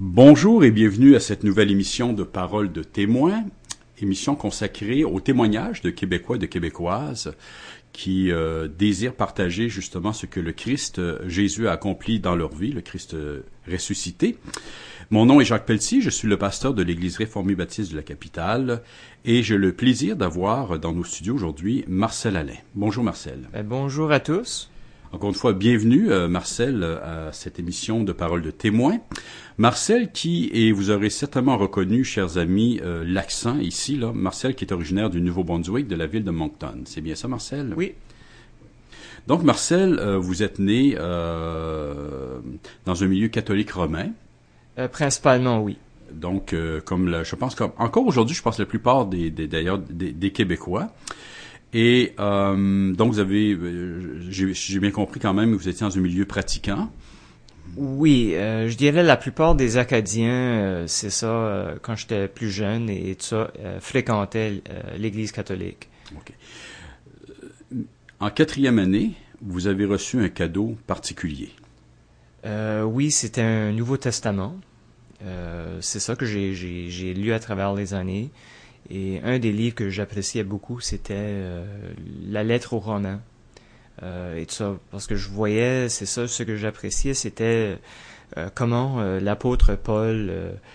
Bonjour et bienvenue à cette nouvelle émission de Paroles de témoins, émission consacrée au témoignage de Québécois et de Québécoises qui désirent partager justement ce que le Christ Jésus a accompli dans leur vie, le Christ ressuscité. Mon nom est Jacques Pelletier, je suis le pasteur de l'Église réformée baptiste de la capitale et j'ai le plaisir d'avoir dans nos studios aujourd'hui Marcel Alain. Bonjour Marcel. Bonjour à tous. Encore une fois, bienvenue Marcel à cette émission de Paroles de témoins. Marcel et vous aurez certainement reconnu, chers amis, l'accent ici, là, Marcel qui est originaire du Nouveau-Brunswick, de la ville de Moncton. C'est bien ça, Marcel? Oui. Donc, Marcel, vous êtes né dans un milieu catholique romain. Principalement, oui. Donc, je pense encore aujourd'hui, je pense la plupart des Québécois. Et donc, vous avez, j'ai bien compris quand même que vous étiez dans un milieu pratiquant. Oui, je dirais la plupart des Acadiens, c'est ça, quand j'étais plus jeune et tout ça, fréquentaient l'Église catholique. OK. En 4e année, vous avez reçu un cadeau particulier. Oui, c'était un Nouveau Testament. C'est ça que j'ai lu à travers les années. Et un des livres que j'appréciais beaucoup, c'était la lettre aux Romains. Et tout ça, parce que je voyais, c'est ça, ce que j'appréciais, c'était comment l'apôtre Paul,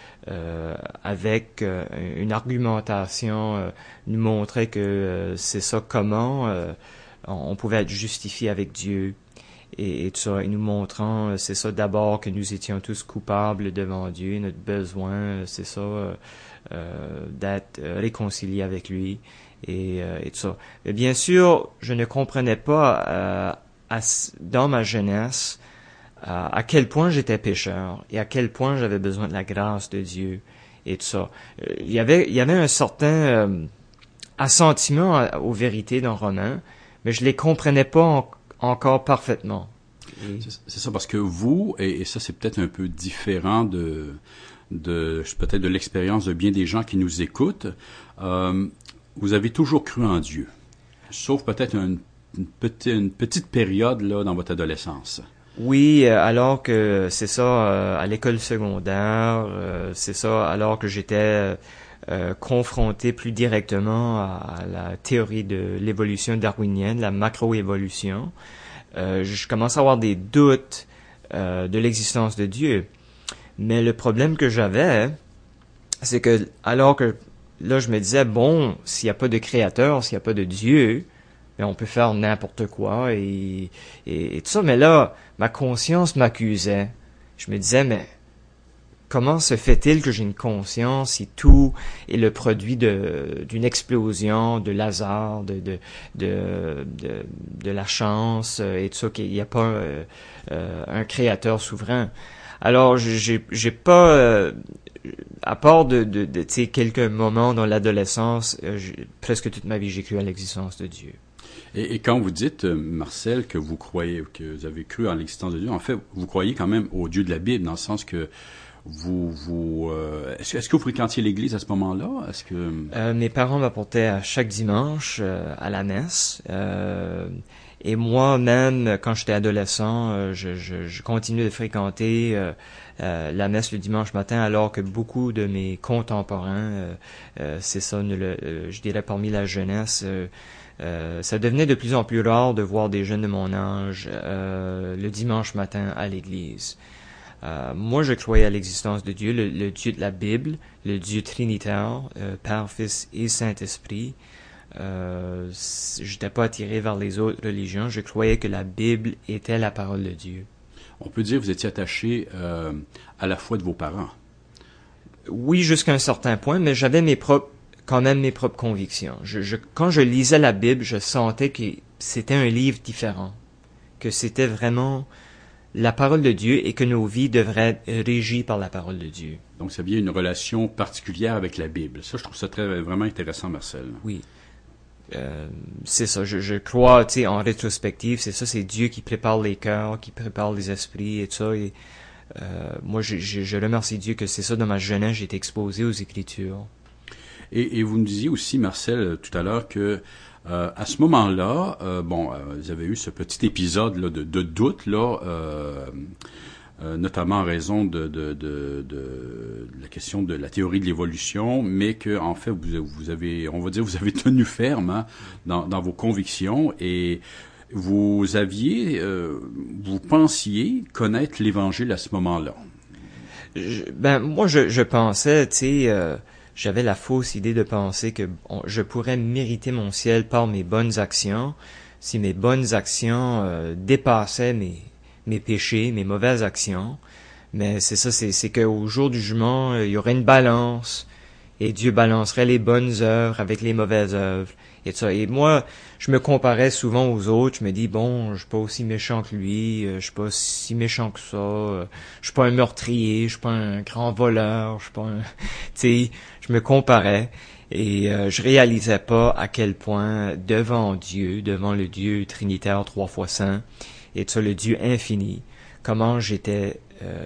avec une argumentation, nous montrait que c'est ça, comment on pouvait être justifié avec Dieu. Et tout ça, et nous montrant, c'est ça, d'abord que nous étions tous coupables devant Dieu, notre besoin, c'est ça, d'être réconciliés avec lui, et tout ça. Mais bien sûr, je ne comprenais pas dans ma jeunesse à quel point j'étais pécheur et à quel point j'avais besoin de la grâce de Dieu et tout ça. Il y avait un certain assentiment aux vérités dans Romains, mais je les comprenais pas encore parfaitement. C'est ça, parce que vous, et ça c'est peut-être un peu différent peut-être de l'expérience de bien des gens qui nous écoutent, vous avez toujours cru en Dieu, sauf peut-être une petite période là dans votre adolescence. Oui, alors que c'est ça, à l'école secondaire, c'est ça, alors que j'étais confronté plus directement à la théorie de l'évolution darwinienne, la macroévolution. Je commence à avoir des doutes de l'existence de Dieu. Mais le problème que j'avais, c'est que alors que là je me disais, bon, s'il n'y a pas de créateur, s'il n'y a pas de Dieu, on peut faire n'importe quoi et tout ça. Mais là, ma conscience m'accusait. Je me disais, mais comment se fait-il que j'ai une conscience si tout est le produit d'une explosion, de hasard, de la chance et tout ça, qu'il n'y a pas un créateur souverain. Alors, j'ai pas, à part de tu sais, quelques moments dans l'adolescence, presque toute ma vie, j'ai cru à l'existence de Dieu. Et quand vous dites, Marcel, que vous avez cru en l'existence de Dieu, en fait, vous croyez quand même au Dieu de la Bible, dans le sens que est-ce que vous fréquentiez l'église à ce moment-là? Est-ce que mes parents m'apportaient à chaque dimanche à la messe. Et moi-même, quand j'étais adolescent, je continuais de fréquenter la messe le dimanche matin, alors que beaucoup de mes contemporains, c'est ça, je dirais parmi la jeunesse, ça devenait de plus en plus rare de voir des jeunes de mon âge le dimanche matin à l'église. Moi, je croyais à l'existence de Dieu, le Dieu de la Bible, le Dieu trinitaire, Père, Fils et Saint-Esprit. J'étais pas attiré vers les autres religions. Je croyais que la Bible était la parole de Dieu. On peut dire que vous étiez attaché à la foi de vos parents. Oui, jusqu'à un certain point, mais j'avais quand même mes propres convictions. Quand je lisais la Bible, je sentais que c'était un livre différent, que c'était vraiment la parole de Dieu et que nos vies devraient être régies par la parole de Dieu. Donc, ça vient une relation particulière avec la Bible. Ça, je trouve ça vraiment intéressant, Marcel. Oui. C'est ça, je crois, tu sais, en rétrospective, c'est ça, c'est Dieu qui prépare les cœurs, qui prépare les esprits et tout ça. Et moi, je remercie Dieu que c'est ça, dans ma jeunesse, j'ai été exposé aux Écritures. Et vous nous disiez aussi, Marcel, tout à l'heure, que à ce moment-là, vous avez eu ce petit épisode là, de doute là, notamment en raison de la question de la théorie de l'évolution, mais que en fait vous avez, on va dire, vous avez tenu ferme, hein, dans vos convictions, et vous pensiez connaître l'Évangile à ce moment-là. Moi, je pensais, tu sais, j'avais la fausse idée de penser que je pourrais mériter mon ciel par mes bonnes actions, si mes bonnes actions dépassaient mes péchés, mes mauvaises actions. Mais c'est ça, c'est qu'au jour du jugement, il y aurait une balance, et Dieu balancerait les bonnes œuvres avec les mauvaises œuvres. Et ça. Et moi, je me comparais souvent aux autres. Je me dis, bon, je suis pas aussi méchant que lui, je suis pas si méchant que ça, je suis pas un meurtrier, je suis pas un grand voleur, je suis pas un... Tu sais, je me comparais et je réalisais pas à quel point devant Dieu, devant le Dieu Trinitaire 3 fois saint, et ça, le Dieu infini, comment j'étais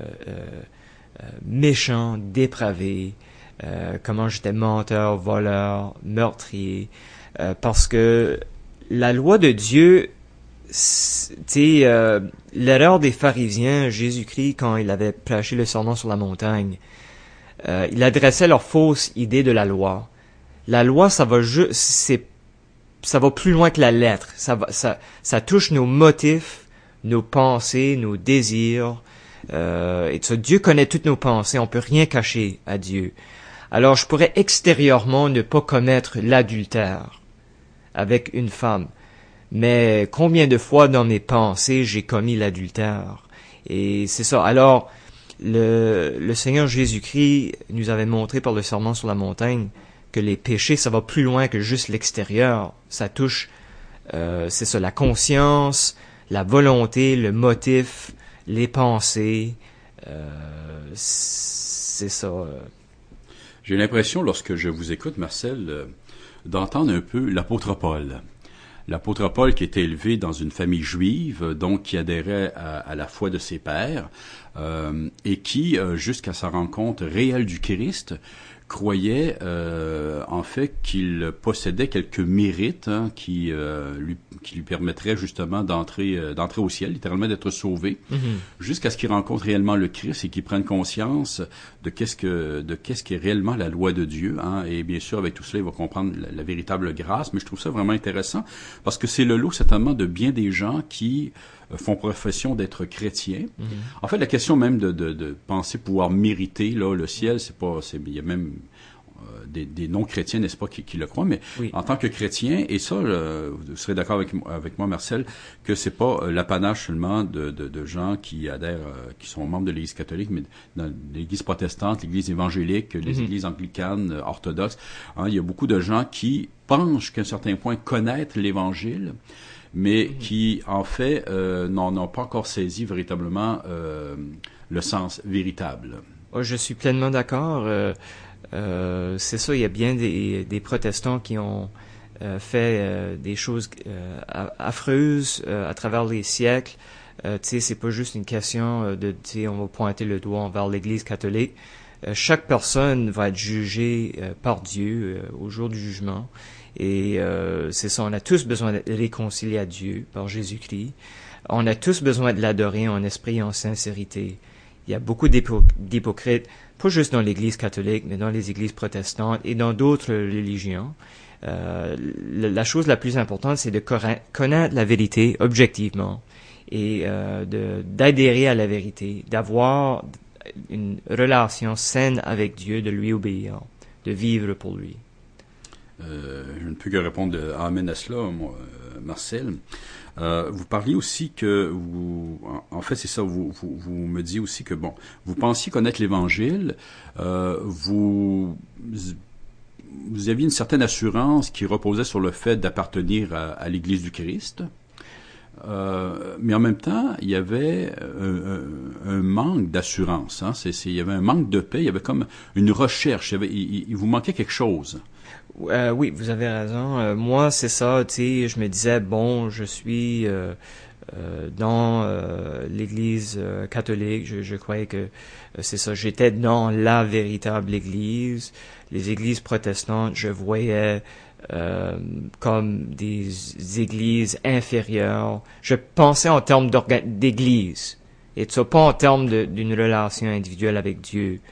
méchant, dépravé, comment j'étais menteur, voleur, meurtrier, parce que la loi de Dieu, l'erreur des pharisiens, Jésus-Christ, quand il avait prêché le sermon sur la montagne, il adressait leur fausse idée de la loi. La loi, ça va plus loin que la lettre. Ça touche nos motifs, nos pensées, nos désirs. Et ça, Dieu connaît toutes nos pensées. On peut rien cacher à Dieu. Alors, je pourrais extérieurement ne pas commettre l'adultère avec une femme. Mais combien de fois dans mes pensées j'ai commis l'adultère? Et c'est ça. Alors, le Seigneur Jésus-Christ nous avait montré par le sermon sur la montagne que les péchés, ça va plus loin que juste l'extérieur. Ça touche, c'est ça, la conscience, la volonté, le motif, les pensées. C'est ça. J'ai l'impression, lorsque je vous écoute, Marcel, d'entendre un peu l'apôtre Paul. L'apôtre Paul qui était élevé dans une famille juive, donc qui adhérait à la foi de ses pères, et qui, jusqu'à sa rencontre réelle du Christ, croyait en fait qu'il possédait quelques mérites, hein, qui lui permettraient justement d'entrer au ciel, littéralement d'être sauvé, jusqu'à ce qu'il rencontre réellement le Christ et qu'il prenne conscience de qu'est-ce qu'est réellement la loi de Dieu, hein. Et bien sûr, avec tout cela, il va comprendre la véritable grâce. Mais je trouve ça vraiment intéressant parce que c'est le lot certainement de bien des gens qui font profession d'être chrétiens. En fait, la question même de penser pouvoir mériter là le ciel, il y a même des non-chrétiens, n'est-ce pas, qui le croient, mais oui. En tant que chrétien, et ça, vous serez d'accord avec moi, Marcel, que c'est pas l'apanage seulement de gens qui adhèrent, qui sont membres de l'Église catholique, mais dans l'Église protestante, l'Église évangélique, les Églises anglicanes, orthodoxes, hein, il y a beaucoup de gens qui pensent jusqu'à un certain point connaître l'Évangile, mais qui, en fait, n'ont pas encore saisi véritablement le sens véritable. Oh, je suis pleinement d'accord. C'est ça, il y a bien des protestants qui ont fait des choses affreuses à travers les siècles. Tu sais, c'est pas juste une question tu sais, on va pointer le doigt envers l'Église catholique. Chaque personne va être jugée par Dieu au jour du jugement. Et c'est ça, on a tous besoin d'être réconciliés à Dieu par Jésus-Christ. On a tous besoin de l'adorer en esprit et en sincérité. Il y a beaucoup d'hypocrites, pas juste dans l'Église catholique, mais dans les églises protestantes et dans d'autres religions. La chose la plus importante, c'est de connaître la vérité objectivement et d'adhérer à la vérité, d'avoir une relation saine avec Dieu, de lui obéir, de vivre pour lui. Je ne peux que répondre amen à cela, moi, Marcel. Vous parliez aussi que en fait c'est ça, vous me dites aussi que bon, vous pensiez connaître l'Évangile, vous aviez une certaine assurance qui reposait sur le fait d'appartenir à l'Église du Christ, mais en même temps il y avait un manque d'assurance, hein, il y avait un manque de paix, il y avait comme une recherche, il vous manquait quelque chose. Oui, vous avez raison. Moi, c'est ça, tu sais, je me disais, bon, je suis dans l'Église catholique, je croyais que c'est ça, j'étais dans la véritable Église. Les églises protestantes, je voyais comme des églises inférieures. Je pensais en termes d'église. Et tout ça, pas en termes d'une relation individuelle avec Dieu.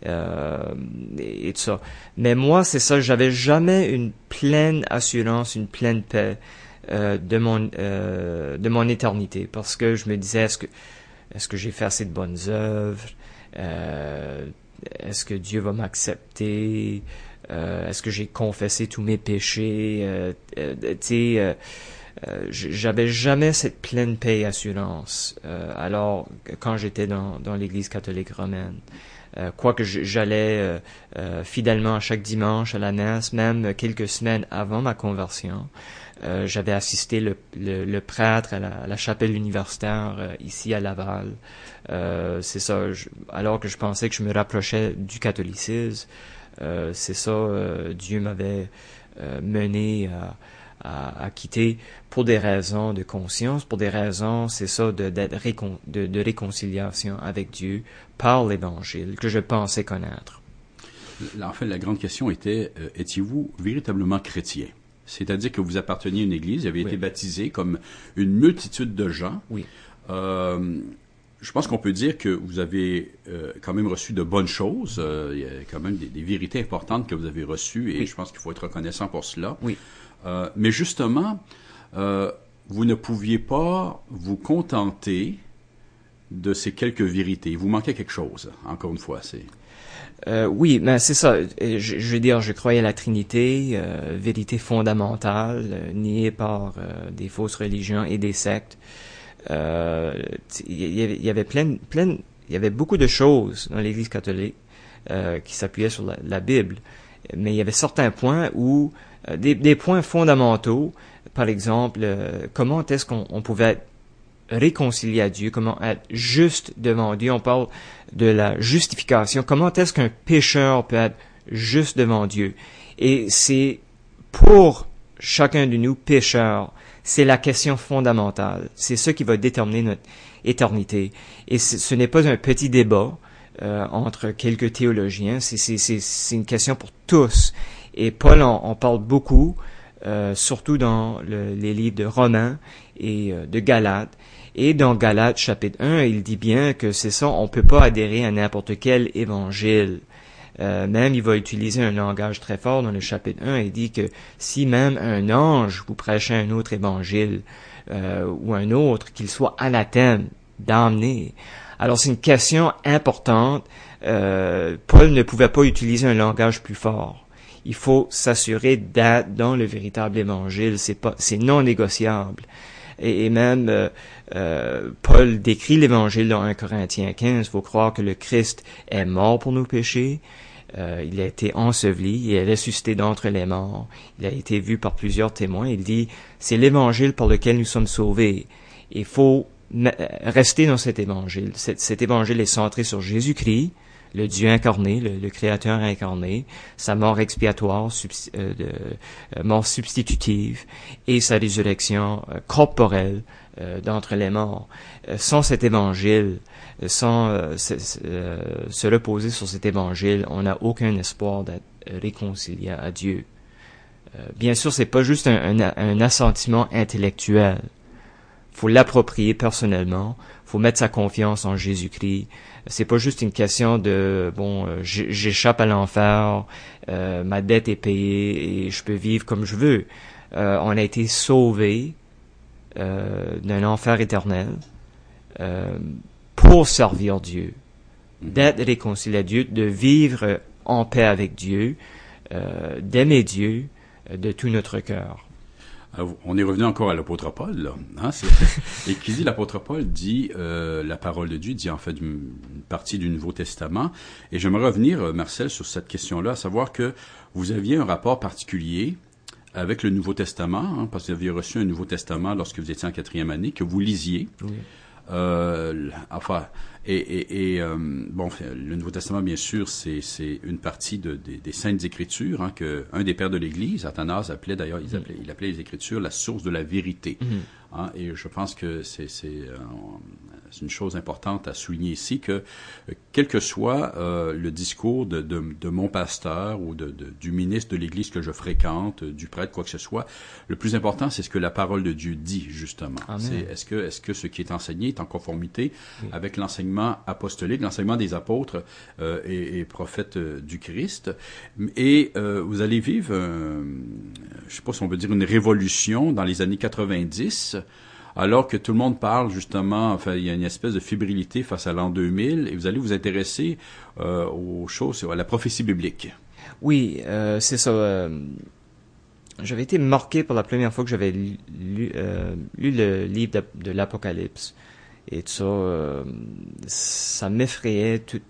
Et tout ça. Mais moi, c'est ça, j'avais jamais une pleine assurance, une pleine paix de mon éternité, parce que je me disais, est-ce que j'ai fait assez de bonnes œuvres? Est-ce que Dieu va m'accepter? Est-ce que j'ai confessé tous mes péchés? J'avais jamais cette pleine paix et assurance. Alors, quand j'étais dans l'Église catholique romaine, quoique j'allais fidèlement à chaque dimanche à la messe, même quelques semaines avant ma conversion, j'avais assisté le prêtre à la chapelle universitaire ici à Laval. C'est ça, alors que je pensais que je me rapprochais du catholicisme, c'est ça, Dieu m'avait mené à quitter pour des raisons de conscience, pour des raisons, c'est ça, de réconciliation avec Dieu par l'Évangile que je pensais connaître. En fait, la grande question était, étiez-vous véritablement chrétien? C'est-à-dire que vous apparteniez à une église, vous avez été baptisé comme une multitude de gens. Oui. Je pense qu'on peut dire que vous avez quand même reçu de bonnes choses. Il y a quand même des vérités importantes que vous avez reçues et je pense qu'il faut être reconnaissant pour cela. Oui. Mais justement, vous ne pouviez pas vous contenter de ces quelques vérités. Il vous manquait quelque chose, encore une fois. Oui, mais c'est ça. Je veux dire, je croyais à la Trinité, vérité fondamentale, niée par des fausses religions et des sectes. Il y avait il y avait beaucoup de choses dans l'Église catholique qui s'appuyaient sur la Bible, mais il y avait certains points où des points fondamentaux, par exemple, comment est-ce qu'on pouvait être réconcilié à Dieu, comment être juste devant Dieu. On parle de la justification. Comment est-ce qu'un pécheur peut être juste devant Dieu? Et c'est pour chacun de nous, pécheurs, c'est la question fondamentale. C'est ce qui va déterminer notre éternité. Et ce n'est pas un petit débat entre quelques théologiens. C'est une question pour tous. Et Paul en parle beaucoup, surtout dans les livres de Romains et de Galates. Et dans Galates chapitre 1, il dit bien que c'est ça, on peut pas adhérer à n'importe quel évangile. Même il va utiliser un langage très fort dans le chapitre 1. Il dit que si même un ange vous prêchait un autre évangile ou un autre, qu'il soit anathème, damné. Alors c'est une question importante. Paul ne pouvait pas utiliser un langage plus fort. Il faut s'assurer d'être dans le véritable évangile. C'est non négociable. Et même Paul décrit l'évangile dans 1 Corinthiens 15. Il faut croire que le Christ est mort pour nos péchés. Il a été enseveli, il est ressuscité d'entre les morts. Il a été vu par plusieurs témoins. Il dit, c'est l'évangile par lequel nous sommes sauvés. Il faut rester dans cet évangile. Cet évangile est centré sur Jésus-Christ, le Dieu incarné, le Créateur incarné, sa mort expiatoire, mort substitutive, et sa résurrection corporelle d'entre les morts. Sans cet évangile, sans se reposer sur cet évangile, on n'a aucun espoir d'être réconcilié à Dieu. Bien sûr, c'est pas juste un assentiment intellectuel. Faut l'approprier personnellement. Faut mettre sa confiance en Jésus-Christ. C'est pas juste une question de j'échappe à l'enfer, ma dette est payée et je peux vivre comme je veux. On a été sauvés d'un enfer éternel pour servir Dieu, d'être réconcilié à Dieu, de vivre en paix avec Dieu, d'aimer Dieu de tout notre cœur. On est revenu encore à l'apôtre Paul, là. Hein, et qui dit, l'apôtre Paul dit, la parole de Dieu dit en fait une partie du Nouveau Testament. Et j'aimerais revenir, Marcel, sur cette question-là, à savoir que vous aviez un rapport particulier avec le Nouveau Testament, hein, parce que vous aviez reçu un Nouveau Testament lorsque vous étiez en 4e année, que vous lisiez. Oui. Le Nouveau Testament, bien sûr, c'est une partie des Saintes Écritures, hein, que un des pères de l'Église, Athanase, appelait d'ailleurs, il appelait les Écritures la source de la vérité. Mm-hmm. Hein, et je pense que c'est une chose importante à souligner ici que quel que soit le discours de mon pasteur ou du ministre de l'Église que je fréquente, du prêtre, quoi que ce soit, le plus important, c'est ce que la parole de Dieu dit, justement. C'est est-ce que ce qui est enseigné est en conformité avec l'enseignement apostolique, l'enseignement des apôtres et prophètes du Christ. Et vous allez vivre, je sais pas si on veut dire une révolution dans les années 90, alors que tout le monde parle justement, enfin, il y a une espèce de fébrilité face à l'an 2000, et vous allez vous intéresser aux choses, à la prophétie biblique. Oui, c'est ça. J'avais été marqué pour la première fois que j'avais lu le livre de l'Apocalypse. Et tout ça, ça m'effrayait toute,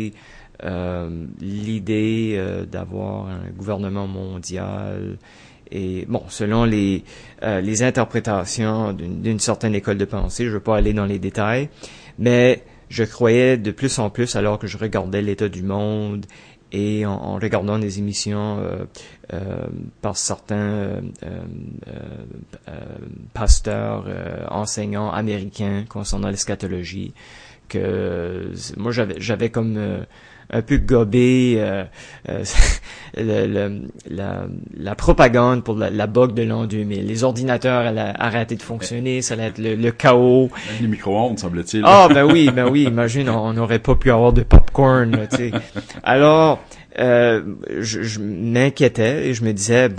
l'idée d'avoir un gouvernement mondial. Et bon, selon les interprétations d'une certaine école de pensée, je ne veux pas aller dans les détails, mais je croyais de plus en plus alors que je regardais l'état du monde et en regardant des émissions par certains pasteurs, enseignants américains concernant l'eschatologie, que moi j'avais comme un peu gobé la propagande pour la bug de l'an 2000. Les ordinateurs allaient arrêter de fonctionner, ça allait être le chaos. Les micro-ondes, semble-t-il. Ah, ben oui, imagine, on n'aurait pas pu avoir de popcorn, tu sais. Alors, je m'inquiétais et je me disais,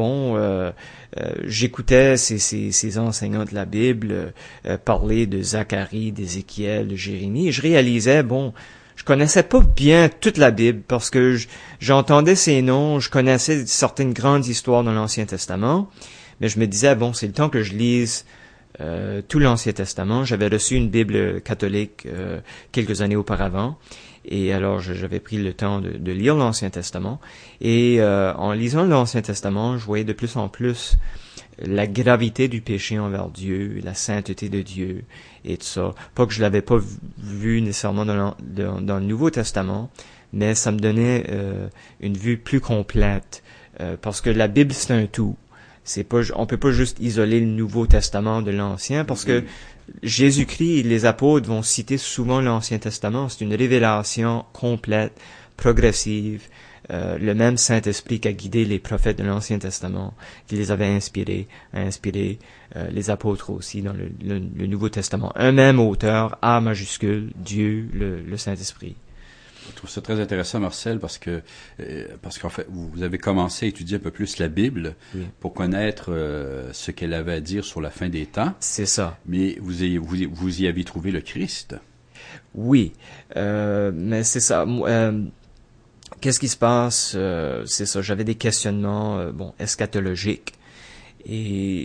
j'écoutais ces enseignants de la Bible parler de Zacharie, d'Ézéchiel, de Jérémie, et je réalisais, je connaissais pas bien toute la Bible parce que j'entendais ces noms, je connaissais certaines grandes histoires dans l'Ancien Testament, mais je me disais, c'est le temps que je lise tout l'Ancien Testament. J'avais reçu une Bible catholique quelques années auparavant, et alors j'avais pris le temps de lire l'Ancien Testament, et en lisant l'Ancien Testament, je voyais de plus en plus la gravité du péché envers Dieu, la sainteté de Dieu et tout ça. Pas que je l'avais pas vu nécessairement dans le Nouveau Testament, mais ça me donnait une vue plus complète parce que la Bible c'est un tout. On peut pas juste isoler le Nouveau Testament de l'Ancien parce que Jésus-Christ et les apôtres vont citer souvent l'Ancien Testament. C'est une révélation complète, progressive. Le même Saint-Esprit qui a guidé les prophètes de l'Ancien Testament, qui les avait inspirés, a inspiré les apôtres aussi dans le Nouveau Testament. Un même auteur, A majuscule, Dieu, le Saint-Esprit. Je trouve ça très intéressant, Marcel, parce qu'en fait, vous avez commencé à étudier un peu plus la Bible pour connaître ce qu'elle avait à dire sur la fin des temps. C'est ça. Mais vous y avez trouvé le Christ. Oui, mais c'est ça. Qu'est-ce qui se passe? C'est ça, j'avais des questionnements eschatologiques et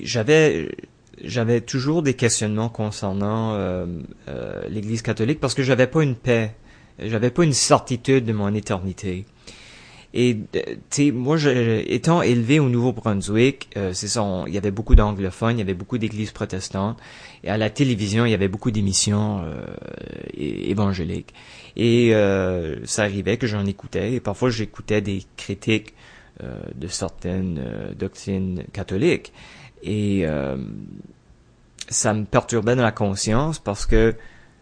j'avais toujours des questionnements concernant l'Église catholique parce que j'avais pas une paix, j'avais pas une certitude de mon éternité. Et moi, étant élevé au Nouveau-Brunswick, c'est ça, il y avait beaucoup d'anglophones, il y avait beaucoup d'églises protestantes, et à la télévision, il y avait beaucoup d'émissions évangéliques. Et ça arrivait que j'en écoutais, et parfois j'écoutais des critiques de certaines doctrines catholiques, et ça me perturbait dans la conscience parce que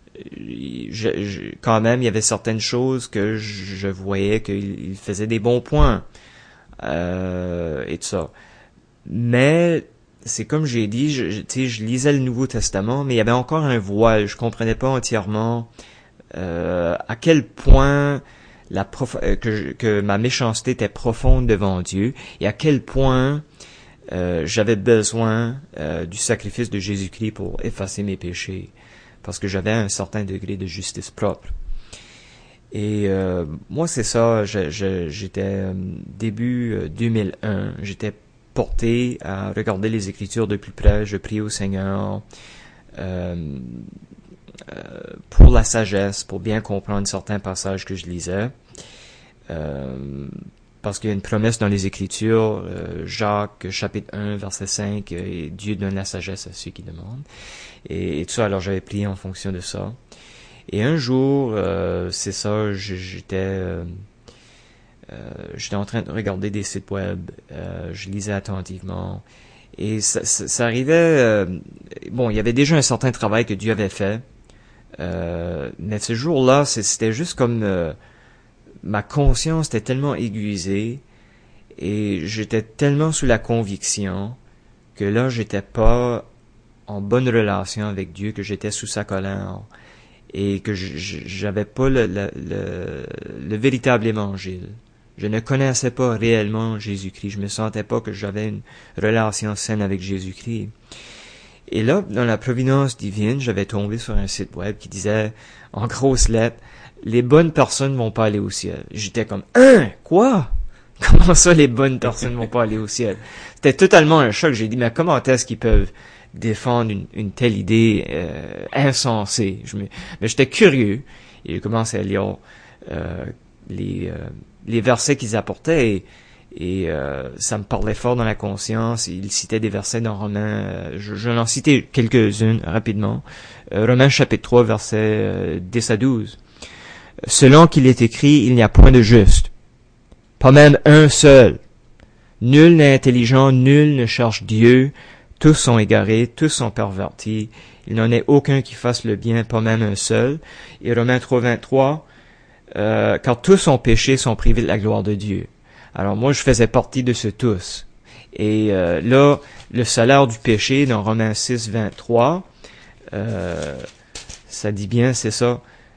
quand même, il y avait certaines choses que je voyais qu'il faisait des bons points et tout ça. Mais c'est comme j'ai dit, je lisais le Nouveau Testament, mais il y avait encore un voile. Je comprenais pas entièrement à quel point que ma méchanceté était profonde devant Dieu et à quel point j'avais besoin du sacrifice de Jésus-Christ pour effacer mes péchés. Parce que j'avais un certain degré de justice propre. Et moi, c'est ça, j'étais début 2001, j'étais porté à regarder les Écritures de plus près, je priais au Seigneur pour la sagesse, pour bien comprendre certains passages que je lisais. Parce qu'il y a une promesse dans les Écritures, Jacques, chapitre 1, verset 5, et Dieu donne la sagesse à ceux qui demandent. Et tout ça, alors j'avais prié en fonction de ça. Et un jour, c'est ça, j'étais en train de regarder des sites web, je lisais attentivement, et ça arrivait, il y avait déjà un certain travail que Dieu avait fait Mais ce jour-là, c'était juste comme ma conscience était tellement aiguisée et j'étais tellement sous la conviction que là, j'étais pas en bonne relation avec Dieu, que j'étais sous sa colère et que j'avais pas le véritable évangile. Je ne connaissais pas réellement Jésus-Christ. Je me sentais pas que j'avais une relation saine avec Jésus-Christ. Et là, dans la providence divine, j'avais tombé sur un site web qui disait, en grosses lettres, « Les bonnes personnes vont pas aller au ciel. » J'étais comme, « Hein? Quoi? Comment ça, les bonnes personnes vont pas aller au ciel? » C'était totalement un choc. J'ai dit, mais comment est-ce qu'ils peuvent défendre une telle idée insensée? Mais j'étais curieux. Et j'ai commencé à lire les versets qu'ils apportaient et ça me parlait fort dans la conscience. Ils citaient des versets dans Romains, je vais en citer quelques-unes rapidement. Romains chapitre 3, versets 10 à 12. « Selon qu'il est écrit, il n'y a point de juste, pas même un seul. Nul n'est intelligent, nul ne cherche Dieu. Tous sont égarés, tous sont pervertis. Il n'en est aucun qui fasse le bien, pas même un seul. » Et Romains 3, 23, car tous ont péché, sont privés de la gloire de Dieu. Alors moi, je faisais partie de ce tous. Et là, le salaire du péché, dans Romains 6, 23, ça dit bien, c'est ça.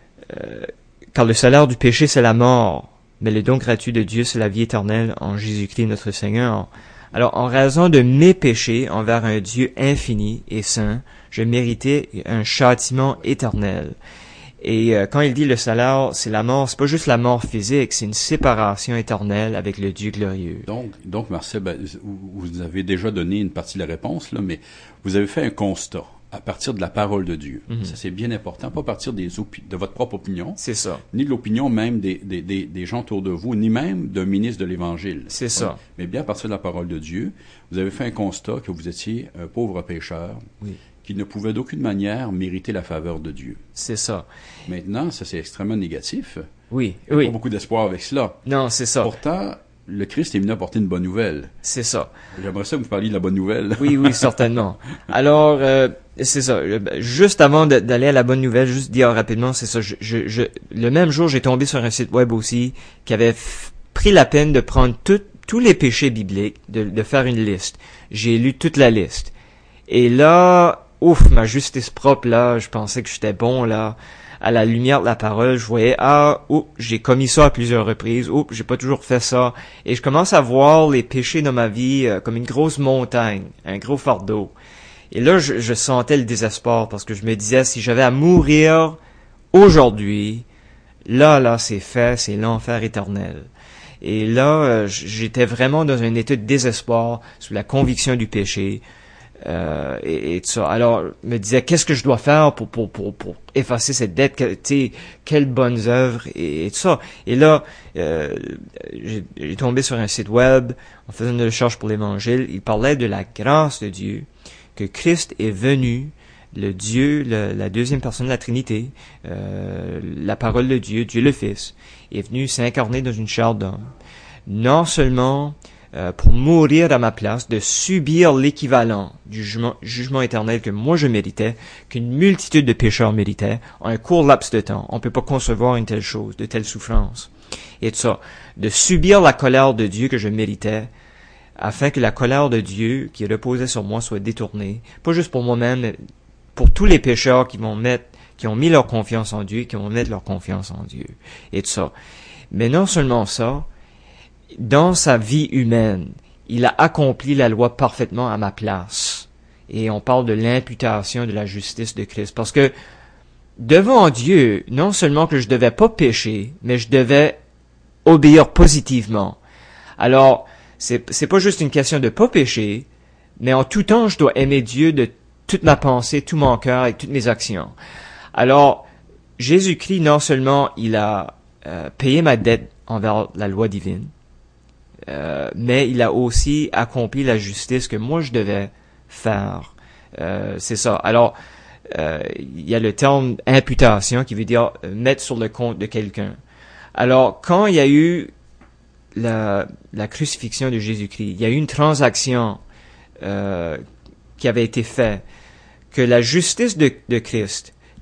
Car le salaire du péché, c'est la mort, mais le don gratuit de Dieu, c'est la vie éternelle en Jésus-Christ notre Seigneur. Alors, en raison de mes péchés envers un Dieu infini et saint, je méritais un châtiment éternel. Et quand il dit le salaire, c'est la mort, c'est pas juste la mort physique, c'est une séparation éternelle avec le Dieu glorieux. Donc Marcel, vous avez déjà donné une partie de la réponse, là, mais vous avez fait un constat à partir de la parole de Dieu. Mm-hmm. Ça, c'est bien important, pas à partir de votre propre opinion. C'est ça. Ni de l'opinion même des gens autour de vous, ni même d'un ministre de l'Évangile. C'est ça. Mais bien à partir de la parole de Dieu, vous avez fait un constat que vous étiez un pauvre pécheur. Oui. Qui ne pouvait d'aucune manière mériter la faveur de Dieu. C'est ça. Maintenant, ça c'est extrêmement négatif. Oui, Il n'y a pas beaucoup d'espoir avec cela. Non, c'est ça. Pourtant, le Christ est venu apporter une bonne nouvelle. C'est ça. J'aimerais ça que vous parliez de la bonne nouvelle. Oui, certainement. Alors, c'est ça. Juste avant d'aller à la bonne nouvelle, juste dire rapidement, c'est ça. Le même jour, j'ai tombé sur un site web aussi qui avait pris la peine de prendre tous les péchés bibliques, de faire une liste. J'ai lu toute la liste. Et là, ouf, ma justice propre, là, je pensais que j'étais bon, là, à la lumière de la parole, je voyais, j'ai commis ça à plusieurs reprises, j'ai pas toujours fait ça, et je commence à voir les péchés dans ma vie comme une grosse montagne, un gros fardeau. Et là, je sentais le désespoir, parce que je me disais, si j'avais à mourir aujourd'hui, là, c'est fait, c'est l'enfer éternel. Et là, j'étais vraiment dans un état de désespoir, sous la conviction du péché, et tout ça. Alors, je me disais, qu'est-ce que je dois faire pour effacer cette dette, quelles bonnes œuvres, et tout ça. Et là, j'ai tombé sur un site web, en faisant une recherche pour l'Évangile, il parlait de la grâce de Dieu, que Christ est venu, le Dieu, la deuxième personne de la Trinité, la parole de Dieu, Dieu le Fils, est venu s'incarner dans une chair d'homme. Non seulement pour mourir à ma place, de subir l'équivalent du jugement éternel que moi je méritais, qu'une multitude de pécheurs méritaient, en un court laps de temps. On ne peut pas concevoir une telle chose, de telles souffrances. Et tout ça, de subir la colère de Dieu que je méritais, afin que la colère de Dieu qui reposait sur moi soit détournée, pas juste pour moi-même, mais pour tous les pécheurs qui ont mis leur confiance en Dieu, qui vont mettre leur confiance en Dieu. Et tout ça. Mais non seulement ça, dans sa vie humaine, il a accompli la loi parfaitement à ma place. Et on parle de l'imputation de la justice de Christ. Parce que, devant Dieu, non seulement que je devais pas pécher, mais je devais obéir positivement. Alors, c'est pas juste une question de pas pécher, mais en tout temps, je dois aimer Dieu de toute ma pensée, tout mon cœur et toutes mes actions. Alors, Jésus-Christ, non seulement il a payé ma dette envers la loi divine, mais il a aussi accompli la justice que moi je devais faire. C'est ça. Alors, il y a le terme imputation qui veut dire mettre sur le compte de quelqu'un. Alors, quand il y a eu la crucifixion de Jésus-Christ, il y a eu une transaction qui avait été faite, que la justice de Christ,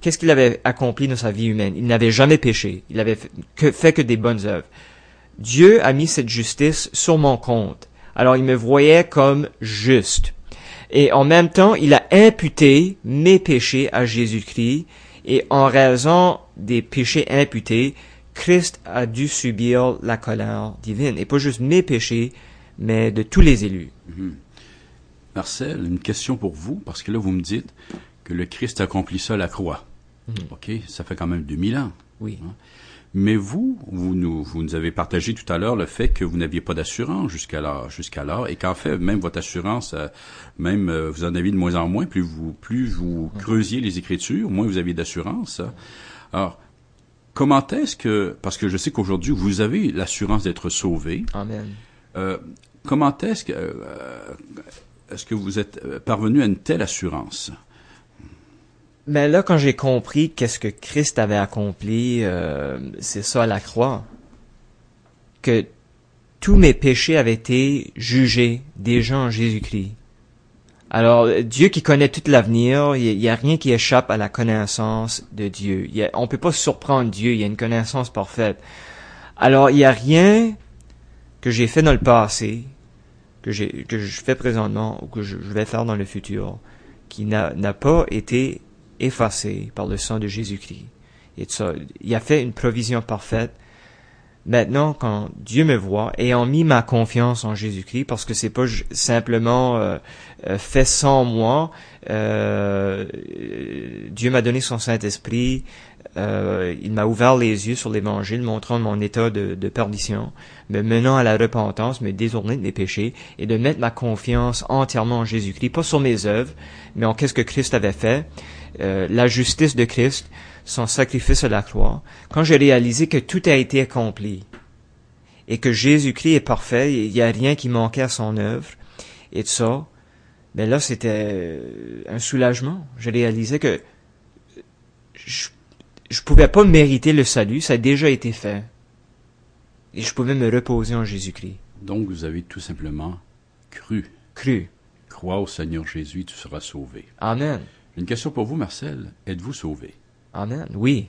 qu'est-ce qu'il avait accompli dans sa vie humaine? Il n'avait jamais péché. Il avait fait que des bonnes œuvres. Dieu a mis cette justice sur mon compte. Alors il me voyait comme juste. Et en même temps, il a imputé mes péchés à Jésus-Christ. Et en raison des péchés imputés, Christ a dû subir la colère divine. Et pas juste mes péchés, mais de tous les élus. Marcel, une question pour vous, parce que là, vous me dites que le Christ accomplit ça à la croix. OK, ça fait quand même 2000 ans. Oui. Hein? Mais vous nous avez partagé tout à l'heure le fait que vous n'aviez pas d'assurance jusqu'alors, et qu'en fait, même votre assurance, vous en aviez de moins en moins, plus vous creusiez les Écritures, moins vous aviez d'assurance. Alors, comment est-ce que, parce que je sais qu'aujourd'hui, vous avez l'assurance d'être sauvé. Amen. Comment est-ce que vous êtes parvenu à une telle assurance? Mais là, quand j'ai compris qu'est-ce que Christ avait accompli, c'est ça à la croix. Que tous mes péchés avaient été jugés déjà en Jésus-Christ. Alors, Dieu qui connaît tout l'avenir, il y a rien qui échappe à la connaissance de Dieu. On peut pas surprendre Dieu, il y a une connaissance parfaite. Alors, il y a rien que j'ai fait dans le passé, que je fais présentement, ou que je vais faire dans le futur, qui n'a pas été effacé par le sang de Jésus-Christ. Et ça, il a fait une provision parfaite. Maintenant, quand Dieu me voit, ayant mis ma confiance en Jésus-Christ, parce que c'est pas simplement fait sans moi, Dieu m'a donné son Saint-Esprit, il m'a ouvert les yeux sur l'Évangile, montrant mon état de perdition, me menant à la repentance, me détourner de mes péchés, et de mettre ma confiance entièrement en Jésus-Christ, pas sur mes œuvres, mais en qu'est-ce que Christ avait fait, la justice de Christ, son sacrifice à la croix. Quand j'ai réalisé que tout a été accompli, et que Jésus-Christ est parfait, il n'y a rien qui manquait à son œuvre, et tout ça, ben là, c'était un soulagement. J'ai réalisé que je pouvais pas mériter le salut, ça a déjà été fait. Et je pouvais me reposer en Jésus-Christ. Donc, vous avez tout simplement cru. Cru. Crois au Seigneur Jésus, tu seras sauvé. Amen. Une question pour vous, Marcel. Êtes-vous sauvé? Amen. Oui.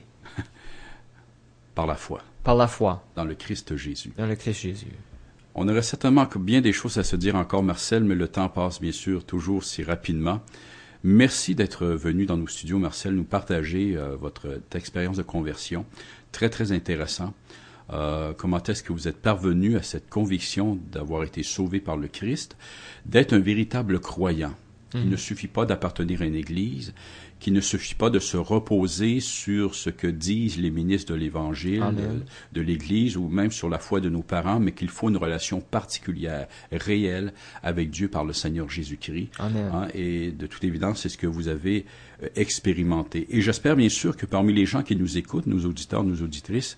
Par la foi. Par la foi. Dans le Christ Jésus. Dans le Christ Jésus. On aurait certainement bien des choses à se dire encore, Marcel, mais le temps passe bien sûr toujours si rapidement. Merci d'être venu dans nos studios, Marcel, nous partager votre expérience de conversion. Très, très intéressant. Comment est-ce que vous êtes parvenu à cette conviction d'avoir été sauvé par le Christ, d'être un véritable croyant. Il ne suffit pas d'appartenir à une église, qu'il ne suffit pas de se reposer sur ce que disent les ministres de l'Évangile, de l'Église, ou même sur la foi de nos parents, mais qu'il faut une relation particulière, réelle, avec Dieu par le Seigneur Jésus-Christ. Hein, et de toute évidence, c'est ce que vous avez expérimenté. Et j'espère bien sûr que parmi les gens qui nous écoutent, nos auditeurs, nos auditrices,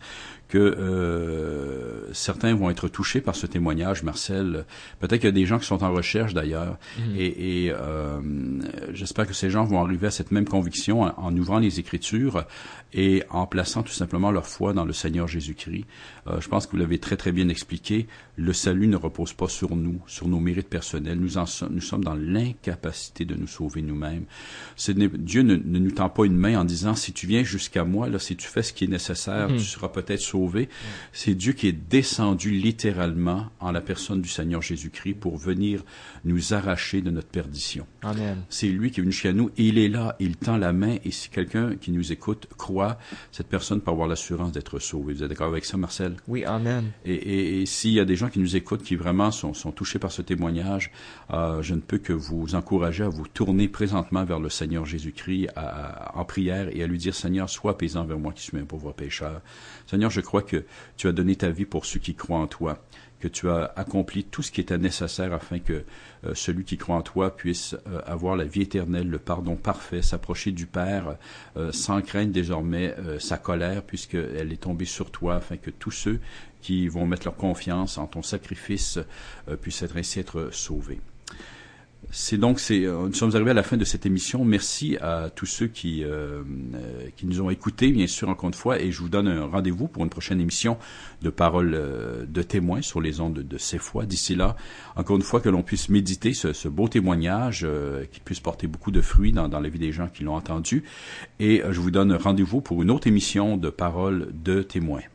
que certains vont être touchés par ce témoignage, Marcel. Peut-être qu'il y a des gens qui sont en recherche d'ailleurs, et j'espère que ces gens vont arriver à cette même conviction en ouvrant les Écritures et en plaçant tout simplement leur foi dans le Seigneur Jésus-Christ. Je pense que vous l'avez très très bien expliqué. Le salut ne repose pas sur nous, sur nos mérites personnels. Nous sommes dans l'incapacité de nous sauver nous-mêmes. Dieu ne nous tend pas une main en disant, si tu viens jusqu'à moi, là, si tu fais ce qui est nécessaire, tu seras peut-être sauvé. C'est Dieu qui est descendu littéralement en la personne du Seigneur Jésus-Christ pour venir nous arracher de notre perdition. Amen. C'est lui qui est venu jusqu'à nous et il est là, il tend la main, et si quelqu'un qui nous écoute croit, cette personne peut avoir l'assurance d'être sauvée. Vous êtes d'accord avec ça, Marcel? Oui, amen. Et s'il y a des gens qui nous écoutent qui vraiment sont touchés par ce témoignage, je ne peux que vous encourager à vous tourner présentement vers le Seigneur Jésus-Christ en prière et à lui dire, Seigneur, sois apaisant vers moi qui suis un pauvre pécheur. Seigneur, je crois que tu as donné ta vie pour ceux qui croient en toi, que tu as accompli tout ce qui était nécessaire afin que celui qui croit en toi puisse avoir la vie éternelle, le pardon parfait, s'approcher du Père sans craindre désormais sa colère, puisqu'elle est tombée sur toi, afin que tous ceux qui vont mettre leur confiance en ton sacrifice puissent ainsi être sauvés. Nous sommes arrivés à la fin de cette émission. Merci à tous ceux qui nous ont écoutés, bien sûr, encore une fois, et je vous donne un rendez-vous pour une prochaine émission de Paroles de témoins sur les ondes de CFOI. D'ici là, encore une fois, que l'on puisse méditer ce beau témoignage, qui puisse porter beaucoup de fruits dans la vie des gens qui l'ont entendu. Et je vous donne rendez-vous pour une autre émission de Paroles de témoins.